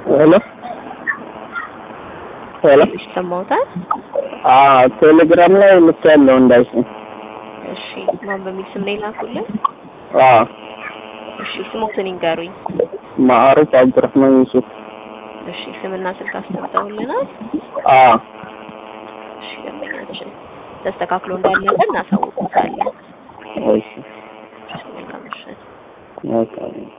ሄሎ ሄሎ ይሰማዎታል? ቴሌግራም ላይ ልኬያለሁ እንዳይሽ። እሺ ማን በሚል ስም ላይ ላኩልኝ? እሺ ስሞትን ይንገሩኝ። ማዕሩፍ አብዱራህማን ዩሱፍ። እሺ ስምና ስልክ አስቀምጠውልናል? እሺ ደንበኛችን ተስተካክሎ እንዳለቀ እናሳውቅዎታለን። እሺ መልካም ምሽት። መልካም